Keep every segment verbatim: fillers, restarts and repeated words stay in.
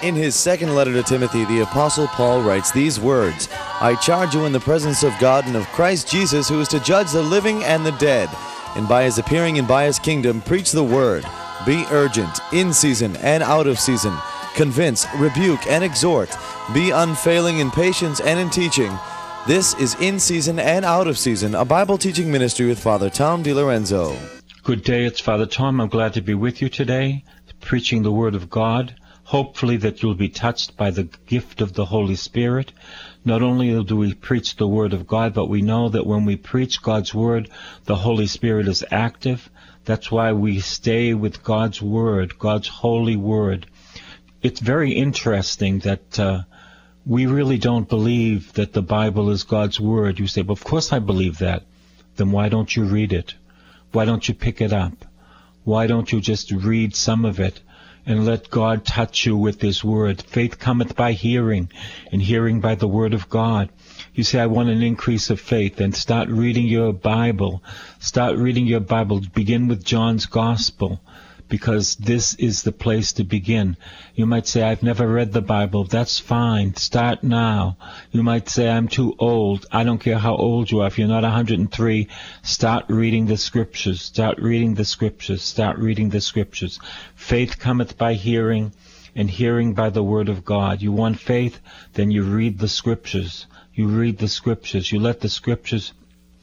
In his second letter to Timothy, the Apostle Paul writes these words, I charge you in the presence of God and of Christ Jesus, who is to judge the living and the dead, and by his appearing and by his kingdom, preach the word. Be urgent, in season and out of season. Convince, rebuke, and exhort. Be unfailing in patience and in teaching. This is In Season and Out of Season, a Bible teaching ministry with Father Tom DiLorenzo. Good day, it's Father Tom. I'm glad to be with you today, preaching the Word of God. Hopefully that you'll be touched by the gift of the Holy Spirit. Not only do we preach the Word of God, but we know that when we preach God's Word, the Holy Spirit is active. That's why we stay with God's Word, God's holy Word. It's very interesting that uh, we really don't believe that the Bible is God's Word. You say, well, of course I believe that. Then why don't you read it? Why don't you pick it up? Why don't you just read some of it and let God touch you with His Word? Faith cometh by hearing, and hearing by the Word of God. You say, I want an increase of faith, and start reading your Bible. Start reading your Bible. Begin with John's Gospel, because this is the place to begin. You might say, I've never read the Bible. That's fine. Start now. You might say, I'm too old. I don't care how old you are. If you're not one hundred three, start reading the Scriptures. Start reading the Scriptures. Start reading the Scriptures. Faith cometh by hearing, and hearing by the Word of God. You want faith? Then you read the Scriptures. You read the Scriptures. You let the Scriptures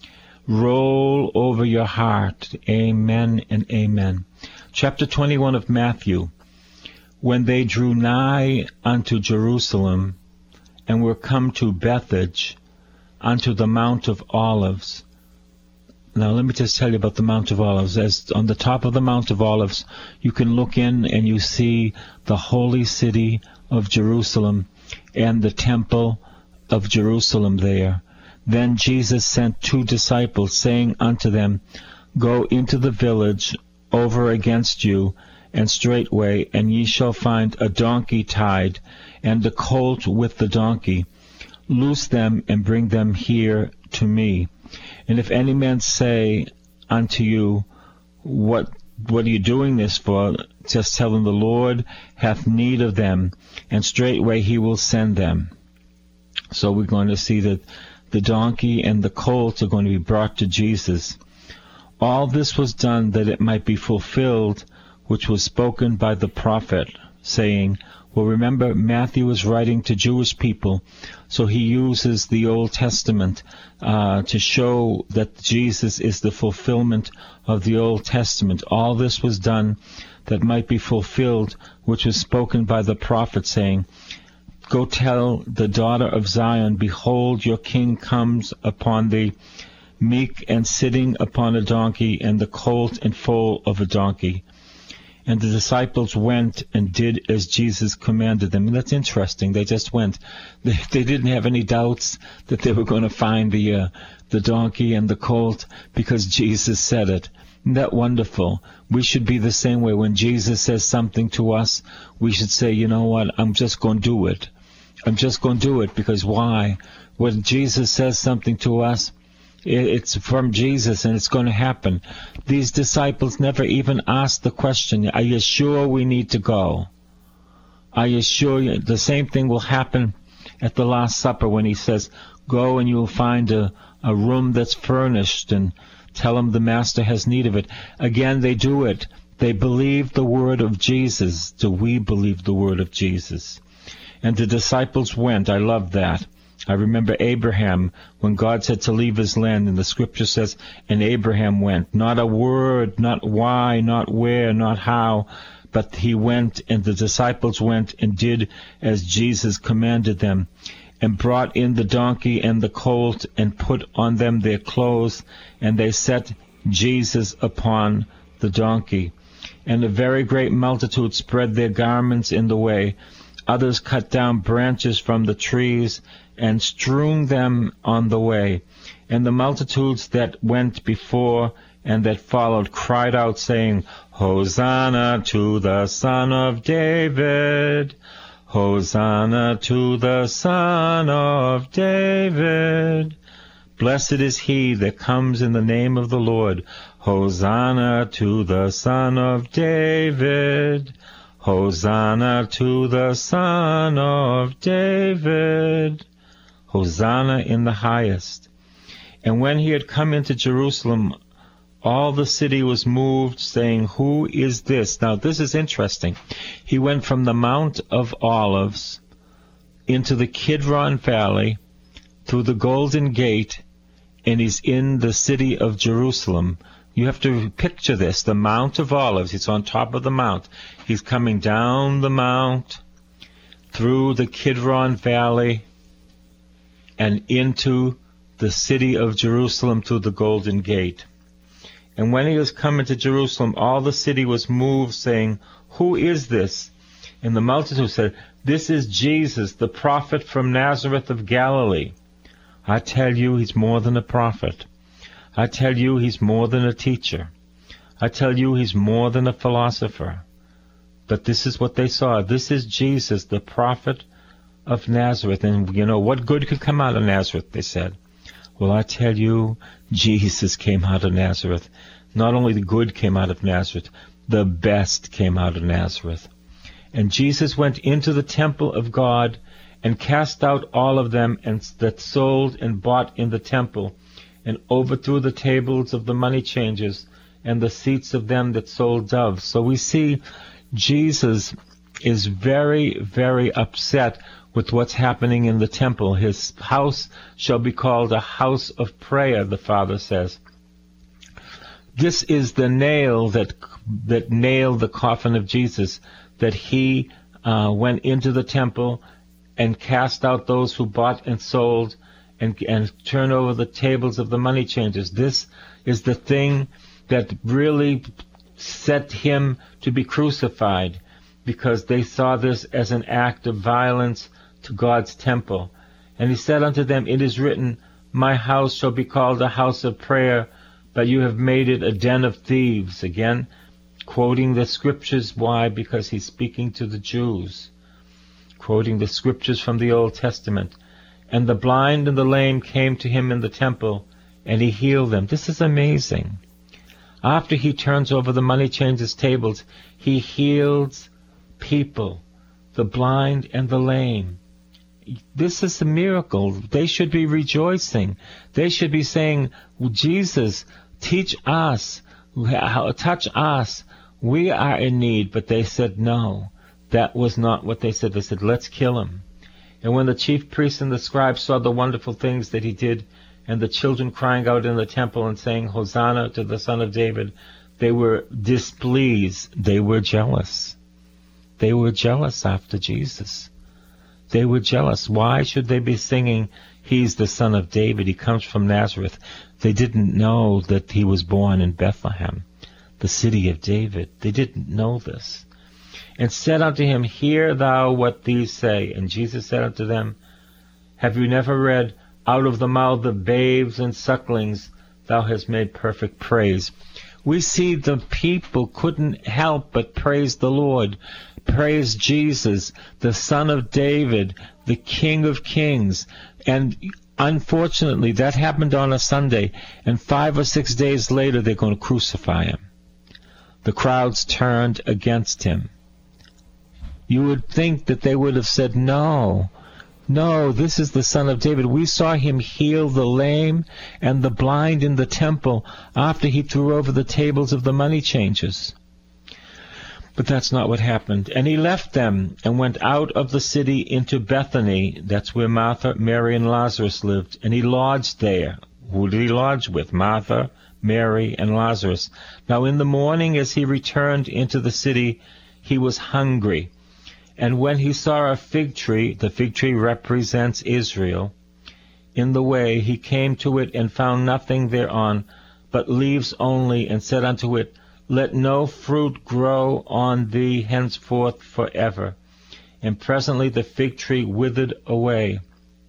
roll over your heart. Amen and amen. Chapter twenty-one of Matthew. When they drew nigh unto Jerusalem, and were come to Bethphage, unto the Mount of Olives. Now let me just tell you about the Mount of Olives. As on the top of the Mount of Olives, you can look in and you see the holy city of Jerusalem and the temple of Jerusalem there. Then Jesus sent two disciples, saying unto them, Go into the village over against you, and straightway, and ye shall find a donkey tied, and a colt with the donkey. Loose them, and bring them here to me. And if any man say unto you, What what are you doing this for? Just tell him, the Lord hath need of them, and straightway he will send them. So we're going to see that the donkey and the colt are going to be brought to Jesus. All this was done that it might be fulfilled, which was spoken by the prophet, saying, well, remember, Matthew is writing to Jewish people, so he uses the Old Testament uh, to show that Jesus is the fulfillment of the Old Testament. All this was done that might be fulfilled, which was spoken by the prophet, saying, Go tell the daughter of Zion, Behold, your king comes upon thee, meek and sitting upon a donkey, and the colt and foal of a donkey. And the disciples went and did as Jesus commanded them. And that's interesting. They just went. They, they didn't have any doubts that they were going to find the uh, the donkey and the colt, because Jesus said it. Isn't that wonderful? We should be the same way. When Jesus says something to us, we should say, you know what, I'm just going to do it. I'm just going to do it, because why? When Jesus says something to us, it's from Jesus, and it's going to happen. These disciples never even asked the question, are you sure we need to go? Are you sure? The same thing will happen at the Last Supper when he says, go and you'll find a, a room that's furnished, and tell him the Master has need of it. Again, they do it. They believe the word of Jesus. Do we believe the word of Jesus? And the disciples went. I love that. I remember Abraham, when God said to leave his land, and the scripture says, and Abraham went. Not a word, not why, not where, not how, but he went, and the disciples went and did as Jesus commanded them, and brought in the donkey and the colt, and put on them their clothes, and they set Jesus upon the donkey. And a very great multitude spread their garments in the way. Others cut down branches from the trees, and strewn them on the way. And the multitudes that went before and that followed cried out, saying, Hosanna to the Son of David! Hosanna to the Son of David! Blessed is he that comes in the name of the Lord. Hosanna to the Son of David! Hosanna to the Son of David. Hosanna in the highest. And when he had come into Jerusalem, all the city was moved, saying, Who is this? Now this is interesting. He went from the Mount of Olives into the Kidron Valley, through the Golden Gate, and he's in the city of Jerusalem. You have to picture this, the Mount of Olives. He's on top of the mount. He's coming down the mount, through the Kidron Valley, and into the city of Jerusalem through the Golden Gate. And when he was coming to Jerusalem, all the city was moved, saying, Who is this? And the multitude said, This is Jesus, the prophet from Nazareth of Galilee. I tell you, he's more than a prophet. I tell you, he's more than a teacher. I tell you, he's more than a philosopher. But this is what they saw. This is Jesus, the prophet of Nazareth. And, you know, what good could come out of Nazareth, they said. Well, I tell you, Jesus came out of Nazareth. Not only the good came out of Nazareth, the best came out of Nazareth. And Jesus went into the temple of God and cast out all of them and that sold and bought in the temple, and overthrew the tables of the money changers and the seats of them that sold doves. So we see Jesus is very, very upset with what's happening in the temple. His house shall be called a house of prayer, the Father says. This is the nail that that nailed the coffin of Jesus, that he uh, went into the temple and cast out those who bought and sold and, and turned over the tables of the money changers. This is the thing that really set him to be crucified, because they saw this as an act of violence to God's temple. And he said unto them, It is written, My house shall be called a house of prayer, but you have made it a den of thieves. Again, quoting the scriptures. Why? Because he's speaking to the Jews, quoting the scriptures from the Old Testament. And the blind and the lame came to him in the temple, and he healed them. This is amazing. After he turns over the money changers' tables, he heals people, the blind and the lame. This is a miracle. They should be rejoicing. They should be saying, Jesus, teach us, touch us. We are in need. But they said no. That was not what they said. They said, let's kill him. And when the chief priests and the scribes saw the wonderful things that he did, and the children crying out in the temple and saying, Hosanna to the Son of David, they were displeased. They were jealous. They were jealous after Jesus. They were jealous. Why should they be singing, He's the Son of David, He comes from Nazareth? They didn't know that He was born in Bethlehem, the city of David. They didn't know this. And said unto him, Hear thou what these say. And Jesus said unto them, Have you never read, Out of the mouth of babes and sucklings thou hast made perfect praise? We see the people couldn't help but praise the Lord. Praise Jesus, the Son of David, the King of Kings. And unfortunately, that happened on a Sunday, and five or six days later, they're going to crucify him. The crowds turned against him. You would think that they would have said, no, no, this is the Son of David. We saw him heal the lame and the blind in the temple after he threw over the tables of the money changers. But that's not what happened. And he left them and went out of the city into Bethany. That's where Martha, Mary, and Lazarus lived. And he lodged there. Who did he lodge with? Martha, Mary, and Lazarus. Now in the morning as he returned into the city, he was hungry. And when he saw a fig tree, the fig tree represents Israel, in the way, he came to it and found nothing thereon, but leaves only, and said unto it, Let no fruit grow on thee henceforth forever. And presently the fig tree withered away.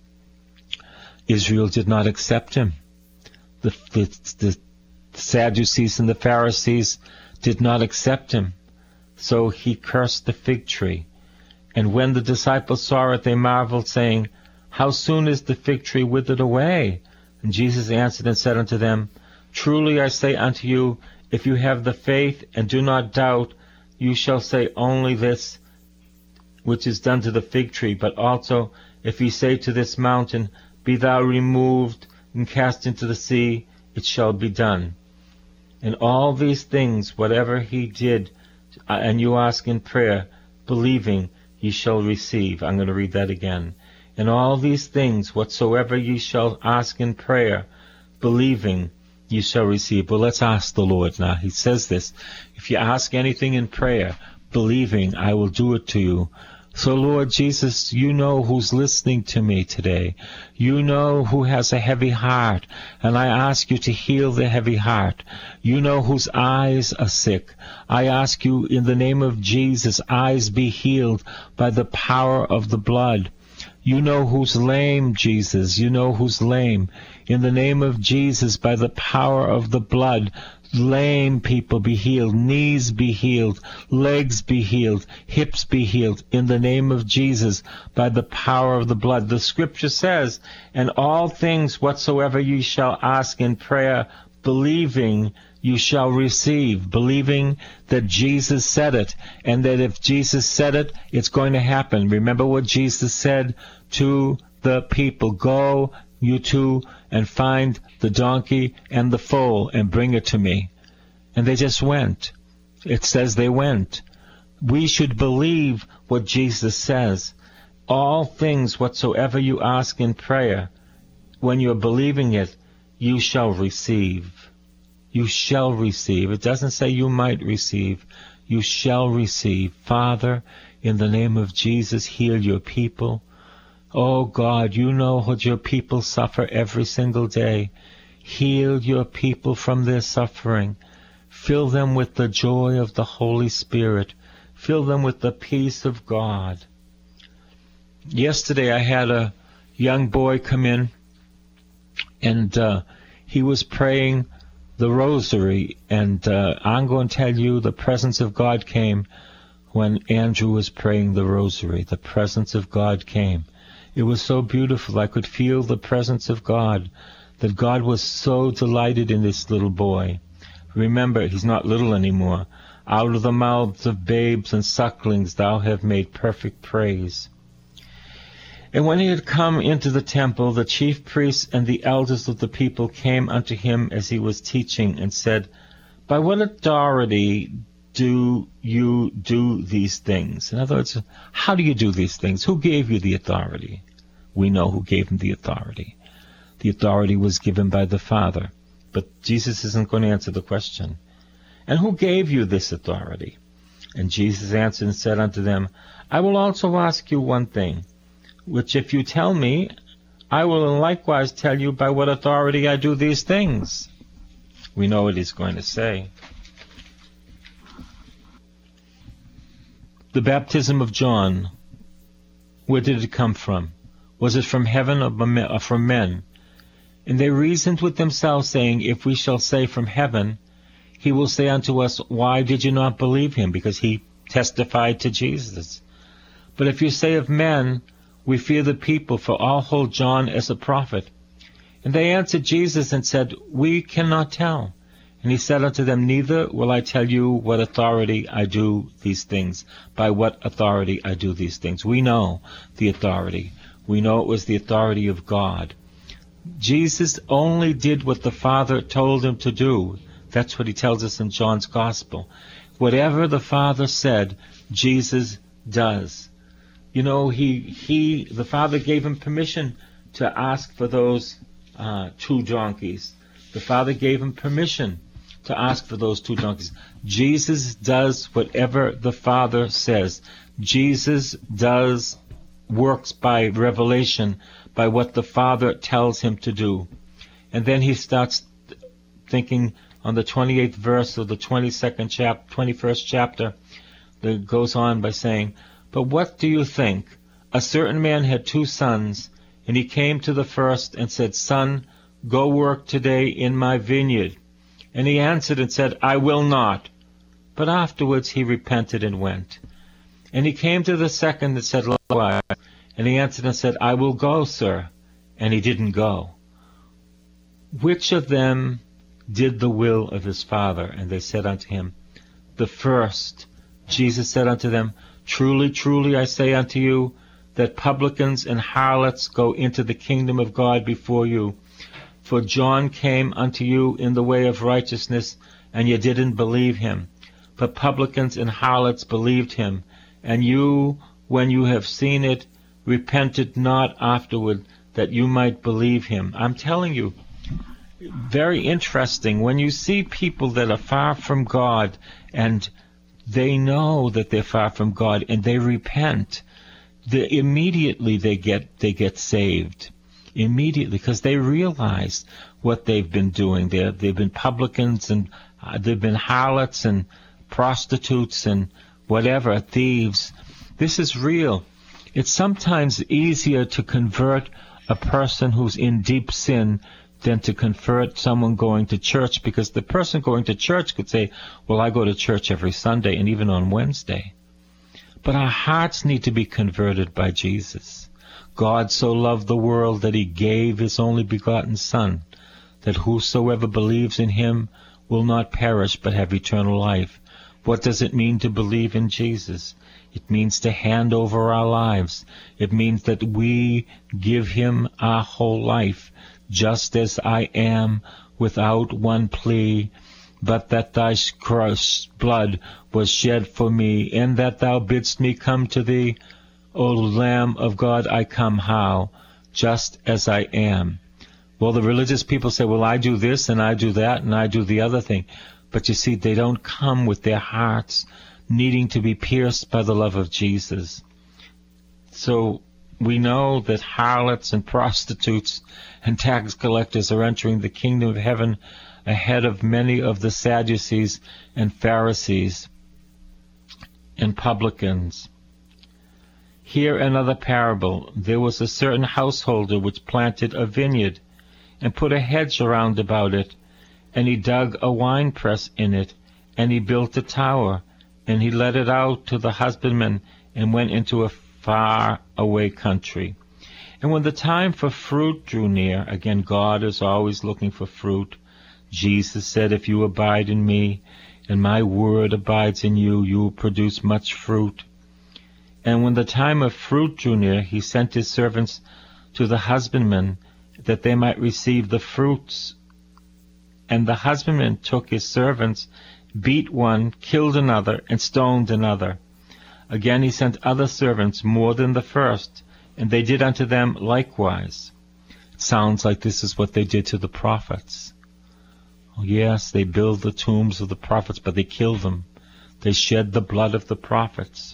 Israel did not accept him. The, the, the Sadducees and the Pharisees did not accept him. So he cursed the fig tree. And when the disciples saw it, they marveled, saying, How soon is the fig tree withered away? And Jesus answered and said unto them, Truly I say unto you, if you have the faith and do not doubt, you shall say only this which is done to the fig tree, but also if you say to this mountain, be thou removed and cast into the sea, it shall be done. And all these things, whatever he did, and you ask in prayer, believing, ye shall receive. I'm going to read that again. And all these things, whatsoever ye shall ask in prayer, believing, ye shall receive. Well, let's ask the Lord now. He says this, if you ask anything in prayer, believing, I will do it to you. So, Lord Jesus, you know who's listening to me today. You know who has a heavy heart, and I ask you to heal the heavy heart. You know whose eyes are sick. I ask you in the name of Jesus, eyes be healed by the power of the blood. You know who's lame, Jesus. You know who's lame. In the name of Jesus, by the power of the blood, lame people be healed, knees be healed, legs be healed, hips be healed, in the name of Jesus, by the power of the blood. The scripture says, and all things whatsoever ye shall ask in prayer, believing, you shall receive, believing that Jesus said it, and that if Jesus said it, it's going to happen. Remember what Jesus said to the people, go, you two, and find the donkey and the foal and bring it to me. And they just went. It says they went. We should believe what Jesus says. All things whatsoever you ask in prayer, when you're believing it, you shall receive. You shall receive. It doesn't say you might receive. You shall receive. Father, in the name of Jesus, heal your people. Oh God, you know what your people suffer every single day. Heal your people from their suffering. Fill them with the joy of the Holy Spirit. Fill them with the peace of God. Yesterday I had a young boy come in, and uh, he was praying the rosary, and uh, I'm going to tell you the presence of God came when Andrew was praying the rosary. The presence of God came. It was so beautiful. I could feel the presence of God, that God was so delighted in this little boy. Remember, he's not little anymore. Out of the mouths of babes and sucklings thou have made perfect praise. And when he had come into the temple, the chief priests and the elders of the people came unto him as he was teaching, and said, by what authority do you do these things? In other words, how do you do these things? Who gave you the authority? We know who gave him the authority. The authority was given by the Father. But Jesus isn't going to answer the question. And who gave you this authority? And Jesus answered and said unto them, I will also ask you one thing, which if you tell me, I will likewise tell you by what authority I do these things. We know what he's going to say. The baptism of John, where did it come from? Was it from heaven or from men? And they reasoned with themselves, saying, if we shall say from heaven, he will say unto us, why did you not believe him? Because he testified to Jesus. But if you say of men, we fear the people, for all hold John as a prophet. And they answered Jesus and said, we cannot tell. And he said unto them, neither will I tell you what authority I do these things, by what authority I do these things. We know the authority. We know it was the authority of God. Jesus only did what the Father told him to do. That's what he tells us in John's Gospel. Whatever the Father said, Jesus does. You know, he, he, the Father gave him permission to ask for those uh, two donkeys. The Father gave him permission to ask for those two donkeys. Jesus does whatever the Father says. Jesus does works by revelation, by what the Father tells him to do. And then he starts thinking on the twenty-eighth verse of the twenty-second chapter, twenty-first chapter, that goes on by saying, but what do you think? A certain man had two sons, and he came to the first and said, Son, go work today in my vineyard. And he answered and said, I will not. But afterwards he repented and went. And he came to the second and said, likewise. And he answered and said, I will go, sir. And he didn't go. Which of them did the will of his father? And they said unto him, the first. Jesus said unto them, Truly, truly, I say unto you, that publicans and harlots go into the kingdom of God before you. For John came unto you in the way of righteousness, and ye didn't believe him. But publicans and harlots believed him. And you, when you have seen it, repented not afterward, that you might believe him. I'm telling you, very interesting. When you see people that are far from God, and they know that they're far from God, and they repent, the, immediately they get they get saved. Immediately, because they realize what they've been doing. They're, they've been publicans, and uh, they've been harlots and prostitutes and whatever, thieves. This is real. It's sometimes easier to convert a person who's in deep sin than to convert someone going to church, because the person going to church could say, well, I go to church every Sunday and even on Wednesday. But our hearts need to be converted by Jesus. God so loved the world that he gave his only begotten Son, that whosoever believes in him will not perish but have eternal life. What does it mean to believe in Jesus? It means to hand over our lives. It means that we give him our whole life, just as I am, without one plea, but that thy crushed blood was shed for me, and that thou bidst me come to thee. O Lamb of God, I come how? Just as I am. Well, the religious people say, well, I do this, and I do that, and I do the other thing. But you see, they don't come with their hearts needing to be pierced by the love of Jesus. So we know that harlots and prostitutes and tax collectors are entering the kingdom of heaven ahead of many of the Sadducees and Pharisees and publicans. Here another parable. There was a certain householder which planted a vineyard, and put a hedge around about it, and he dug a winepress in it, and he built a tower, and he let it out to the husbandman, and went into a far away country. And when the time for fruit drew near, again, God is always looking for fruit. Jesus said, if you abide in me, and my word abides in you, you will produce much fruit. And when the time of fruit drew near, he sent his servants to the husbandmen, that they might receive the fruits. And the husbandman took his servants, beat one, killed another, and stoned another. Again he sent other servants, more than the first, and they did unto them likewise. It sounds like this is what they did to the prophets. Oh, yes, they build the tombs of the prophets, but they kill them. They shed the blood of the prophets.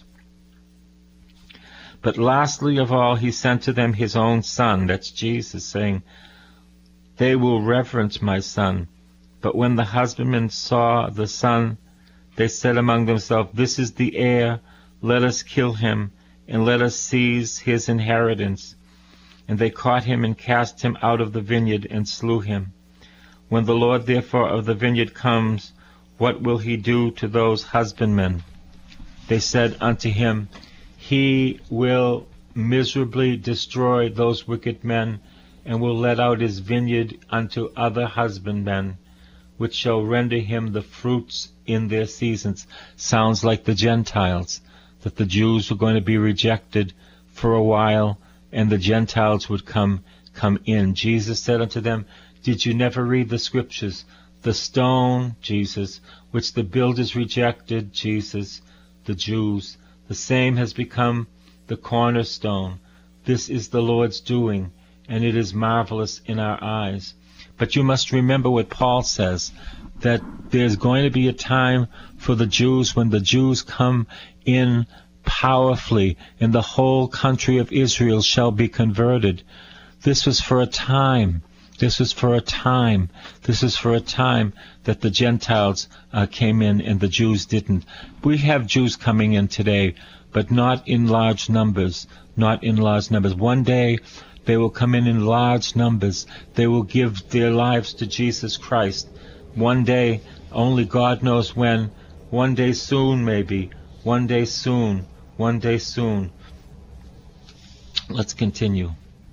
But lastly of all, he sent to them his own Son, that's Jesus, saying, they will reverence my Son. But when the husbandmen saw the Son, they said among themselves, this is the heir, let us kill him, and let us seize his inheritance. And they caught him and cast him out of the vineyard and slew him. When the Lord therefore of the vineyard comes, what will he do to those husbandmen? They said unto him, he will miserably destroy those wicked men, and will let out his vineyard unto other husbandmen, which shall render him the fruits in their seasons. Sounds like the Gentiles, that the Jews were going to be rejected for a while, and the Gentiles would come come in. Jesus said unto them, did you never read the scriptures? The stone, Jesus, which the builders rejected, Jesus, the Jews, the same has become the cornerstone. This is the Lord's doing, and it is marvelous in our eyes. But you must remember what Paul says, that there's going to be a time for the Jews when the Jews come in powerfully, and the whole country of Israel shall be converted. This was for a time. This was for a time. This is for a time that the Gentiles uh, came in and the Jews didn't. We have Jews coming in today, but not in large numbers. Not in large numbers. One day they will come in in large numbers. They will give their lives to Jesus Christ. One day, only God knows when. One day soon, maybe. One day soon. One day soon. Let's continue.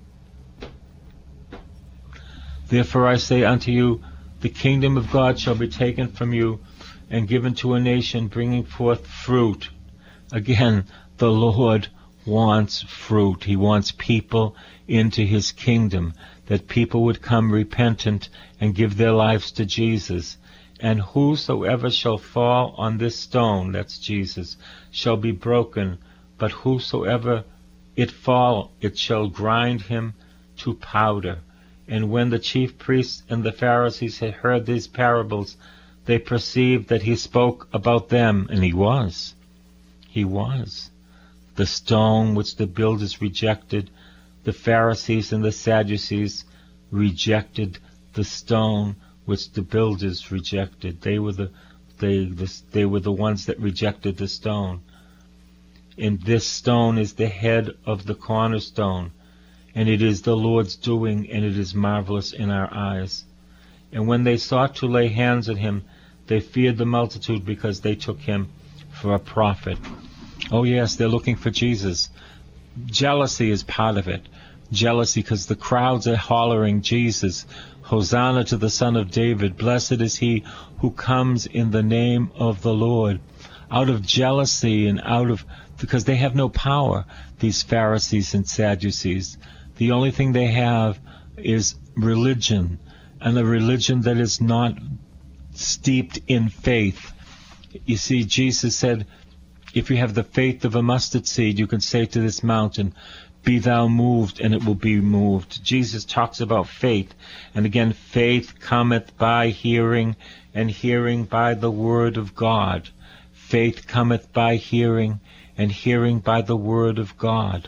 Therefore I say unto you, the kingdom of God shall be taken from you, and given to a nation bringing forth fruit. Again, the Lord wants fruit. He wants people into his kingdom, that people would come repentant and give their lives to Jesus. And whosoever shall fall on this stone, that's Jesus, shall be broken, but whosoever it fall, it shall grind him to powder. And when the chief priests and the Pharisees had heard these parables, they perceived that he spoke about them, and he was. He was. The stone which the builders rejected, the Pharisees and the Sadducees rejected the stone which the builders rejected. They were the they the, they were the ones that rejected the stone. And this stone is the head of the cornerstone, and it is the Lord's doing, and it is marvelous in our eyes. And when they sought to lay hands on him, they feared the multitude, because they took him for a prophet. Oh yes, they're looking for Jesus. Jealousy is part of it. Jealousy because the crowds are hollering, Jesus, Hosanna to the Son of David. Blessed is he who comes in the name of the Lord. Out of jealousy and out of, because they have no power, these Pharisees and Sadducees. The only thing they have is religion, and a religion that is not steeped in faith. You see, Jesus said, if you have the faith of a mustard seed, you can say to this mountain, be thou moved, and it will be moved. Jesus talks about faith. And again, faith cometh by hearing, and hearing by the word of God. Faith cometh by hearing, and hearing by the word of God.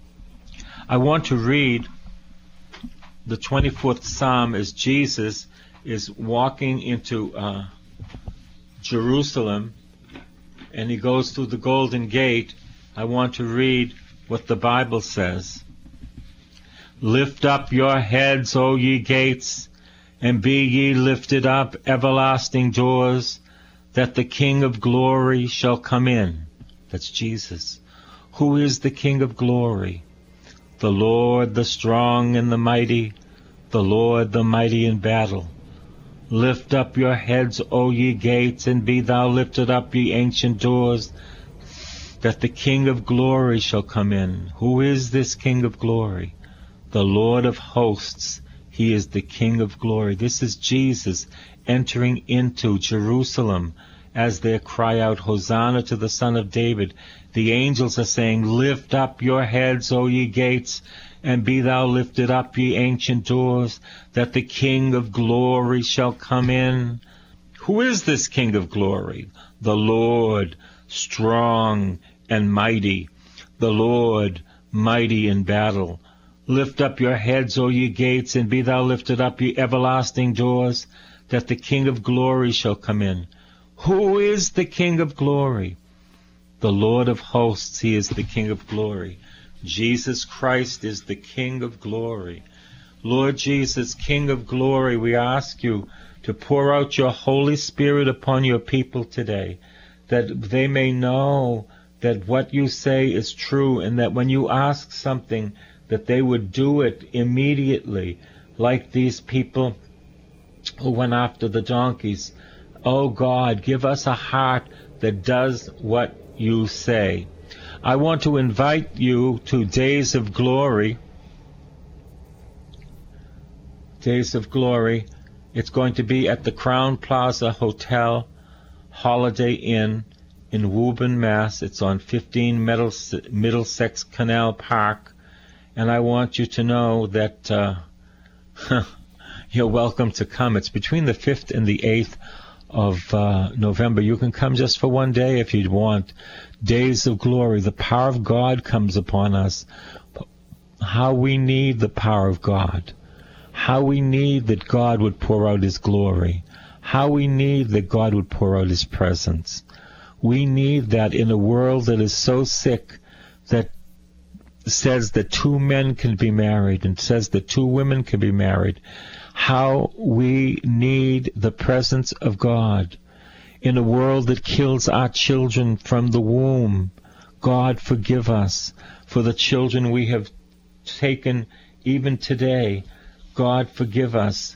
I want to read the twenty-fourth Psalm as Jesus is walking into uh, Jerusalem, and he goes through the Golden Gate. I want to read what the Bible says. Lift up your heads, O ye gates, and be ye lifted up, everlasting doors, that the King of glory shall come in. That's Jesus. Who is the King of glory? The Lord, the strong and the mighty, the Lord, the mighty in battle. Lift up your heads, O ye gates, and be thou lifted up, ye ancient doors, that the King of glory shall come in. Who is this King of glory? The Lord of hosts. He is the King of glory. This is Jesus entering into Jerusalem as they cry out, Hosanna to the Son of David. The angels are saying, lift up your heads, O ye gates, and be thou lifted up, ye ancient doors, that the King of glory shall come in. Who is this King of glory? The Lord, strong and mighty, the Lord, mighty in battle. Lift up your heads, O ye gates, and be thou lifted up, ye everlasting doors, that the King of glory shall come in. Who is the King of glory? The Lord of hosts. He is the King of glory. Jesus Christ is the King of glory. Lord Jesus, King of glory, we ask you to pour out your Holy Spirit upon your people today, that they may know that what you say is true, and that when you ask something, that they would do it immediately, like these people who went after the donkeys. Oh God, give us a heart that does what you say. I want to invite you to Days of Glory. Days of Glory. It's going to be at the Crown Plaza Hotel, Holiday Inn in Woburn, Mass. It's on fifteen Middlesex Canal Park. And I want you to know that uh, you're welcome to come. It's between the fifth and the eighth of uh, November. You can come just for one day if you'd want. Days of Glory. The power of God comes upon us. How we need the power of God. How we need that God would pour out His glory. How we need that God would pour out His presence. We need that in a world that is so sick, that says that two men can be married and says that two women can be married. How we need the presence of God in a world that kills our children from the womb. God, forgive us for the children we have taken even today. God, forgive us.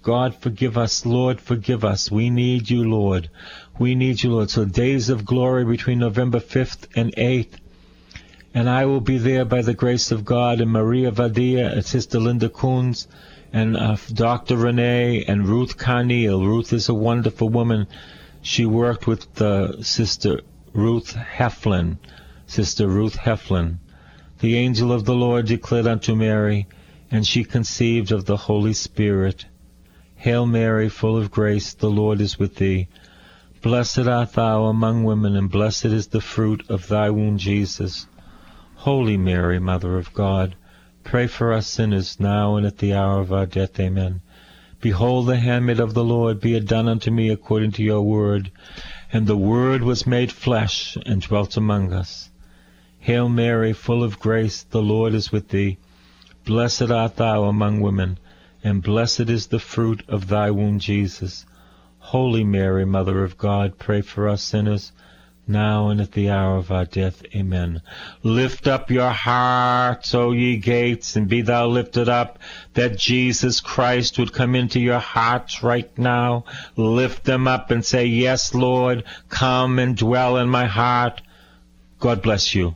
God, forgive us. Lord, forgive us. We need you, Lord. We need you, Lord. So days of glory between November fifth and eighth. And I will be there by the grace of God, and Maria Vadia, and Sister Linda Coons, and uh, Doctor Renee, and Ruth Carneal. Ruth is a wonderful woman. She worked with uh, Sister Ruth Heflin. Sister Ruth Heflin. The angel of the Lord declared unto Mary, and she conceived of the Holy Spirit. Hail Mary, full of grace, the Lord is with thee. Blessed art thou among women, and blessed is the fruit of thy womb, Jesus. Holy Mary, Mother of God, pray for us sinners, now and at the hour of our death. Amen. Behold, the handmaid of the Lord, be it done unto me according to your word. And the Word was made flesh, and dwelt among us. Hail Mary, full of grace, the Lord is with thee. Blessed art thou among women, and blessed is the fruit of thy womb, Jesus. Holy Mary, Mother of God, pray for us sinners, now and at the hour of our death. Amen. Lift up your hearts, O ye gates, and be thou lifted up, that Jesus Christ would come into your hearts right now. Lift them up and say, yes, Lord, come and dwell in my heart. God bless you.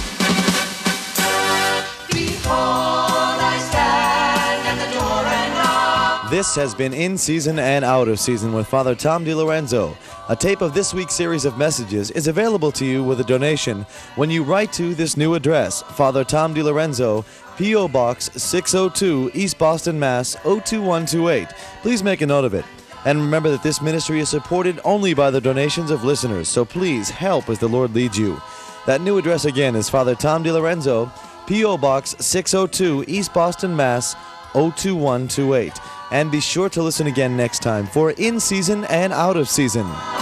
This has been In Season and Out of Season with Father Tom DiLorenzo. A tape of this week's series of messages is available to you with a donation when you write to this new address, Father Tom DiLorenzo, P O. Box six oh two, East Boston, Mass. oh two one two eight. Please make a note of it. And remember that this ministry is supported only by the donations of listeners, so please help as the Lord leads you. That new address again is Father Tom DiLorenzo, P O. Box six oh two, East Boston, Mass. oh two one two eight. And be sure to listen again next time for In Season and Out of Season.